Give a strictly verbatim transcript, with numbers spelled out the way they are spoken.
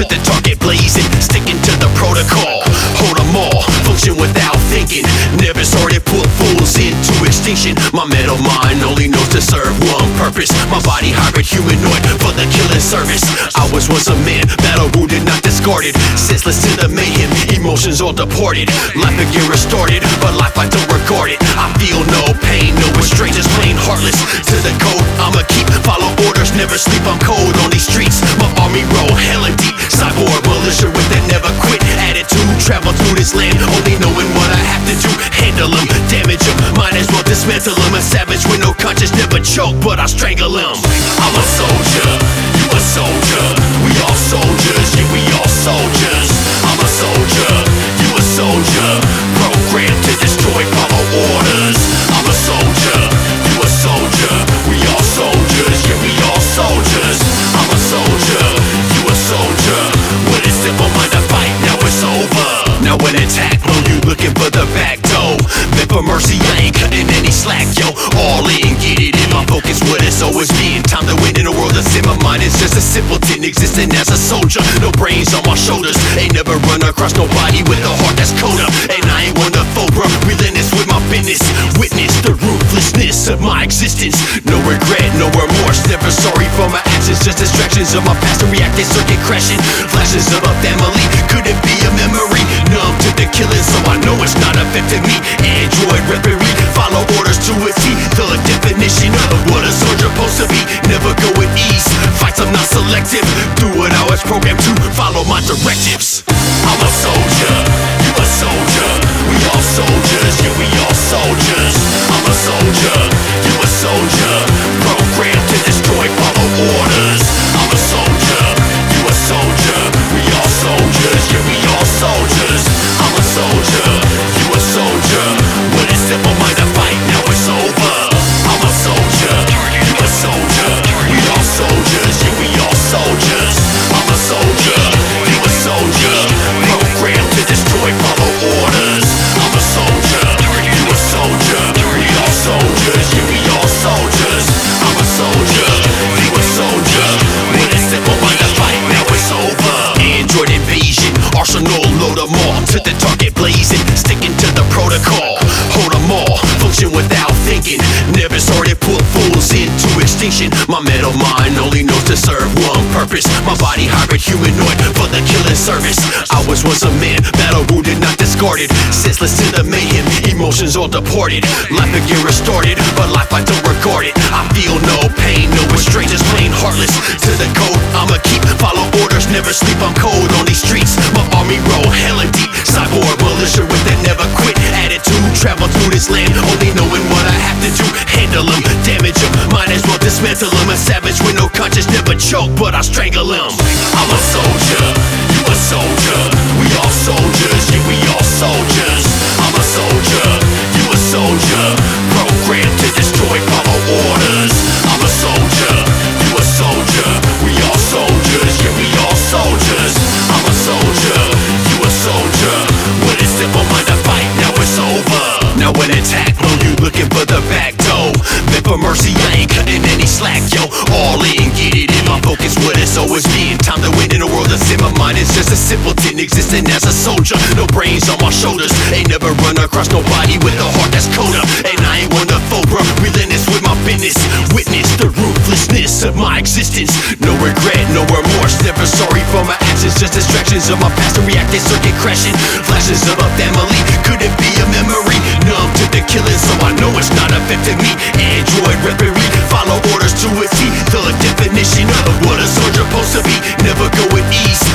the target blazing, sticking to the protocol. Hold 'em all, function without thinking. Never started, put fools into extinction. My metal mind only knows to serve one purpose. My body hybrid humanoid for the killing service. I was once a man, battle wounded, not discarded. Senseless to the mayhem, emotions all departed. Life again restored, but life I don't regard it. I feel no pain, no restraint, just plain heartless. To the code, I'ma keep, follow orders, never sleep. I'm cold on these streets. My army roll hella deep. Cyborg militia with that never quit attitude. Travel through this land, only knowing what I have to do. Handle them, damage them, might as well dismantle them. A savage with no conscience, never choke, but I strangle them. I'm a soldier, you a soldier. We all soldiers, yeah, we all soldiers. I'm a soldier, you a soldier. Programmed to destroy, follow orders. I'm a soldier, you a soldier. We all soldiers, yeah, we all soldiers. I'm a soldier, you a soldier. When it's simple, mind to fight, now it's over. Now when attack, no, you looking for the back door. Beg for mercy, I ain't cutting any slack, yo. All in, get it in, my focus what it's always been. Time to win in a world that's in my mind. It's just a simpleton existing as a soldier. No brains on my shoulders. Ain't never run across nobody with a heart that's colder. And I ain't one to foe, bro. Relentless with my business. Witness the ruthlessness of my existence. No regret, no remorse. Never sorry for my actions. Just distractions of my past. A reactive circuit crashing. Flashes of a family. Could it be a memory? Numb to the killing, so I know it's not affecting me. Android referee, follow orders to a T. The definition of what a soldier supposed to be. Never go at ease, fights I'm not selective. Do what I was programmed to, follow my directives. I'm a soldier, you a soldier. We all soldiers, yeah, we all soldiers. I'm a soldier, you a soldier. Programmed to destroy, follow orders. I'm a soldier, you a soldier. We all soldiers, yeah, we all soldiers. I'm a soldier, you a soldier. When it's simple, mind to fight, now it's over. I'm a soldier, you a soldier. We all soldiers, yeah, we all soldiers. I'm a soldier, you a soldier. Programmed to destroy, follow orders. I'm a soldier, you a soldier. We all soldiers, yeah, we all soldiers. I'm a soldier, you a soldier. When it's simple, mind to fight, now it's over. Android invasion, arsenal, load 'em all. To the target blazing, sticking to the protocol. Hold 'em all, function without thinking. Never started, put fools into extinction. My metal mind only knows to serve one purpose. My body hybrid humanoid for the killing service. I was once a man, battle wounded, not discarded. Senseless to the mayhem, emotions all departed. Life again restored, but life I don't regard it. I feel no pain, no restraint, just plain heartless. To the code, I'ma keep, follow orders, never sleep. I'm cold on these streets. My army roll hella deep. Cyborg militia with that never quit attitude. Travel through this land, only knowing what I have to do. Handle them, damage them, might as well dismantle them. A savage with no conscience, never choke, but I strangle them. I'm a soldier, you a soldier. We all soldiers, yeah, we all soldiers. I'm a soldier, you a soldier. Programmed to destroy, follow orders. I'm a soldier, you a soldier. We all soldiers, yeah, we all soldiers. I'm a soldier, you a soldier. When it's simple, mind to fight, now it's over. Now when attack, no, you looking for the back door. Beg for mercy, I ain't cutting any slack, yo. All in, get it in, my focus what it's always been. Time to win in a world that's in my mind. It's just a simpleton existing as a soldier. No brains on my shoulders. Ain't never run across nobody with a heart that's colder. And I ain't one to foe, bro. Relentless with my business. Witness the ruthlessness of my existence. No regret, no remorse. Never sorry for my actions. Just distractions of my past. A reactive circuit crashing. Flashes of a family. Could it be a memory? Numb to the killing, so I know it's not affecting me. Android referee, follow orders to a T. The definition of what a soldier supposed to be. Never go at ease,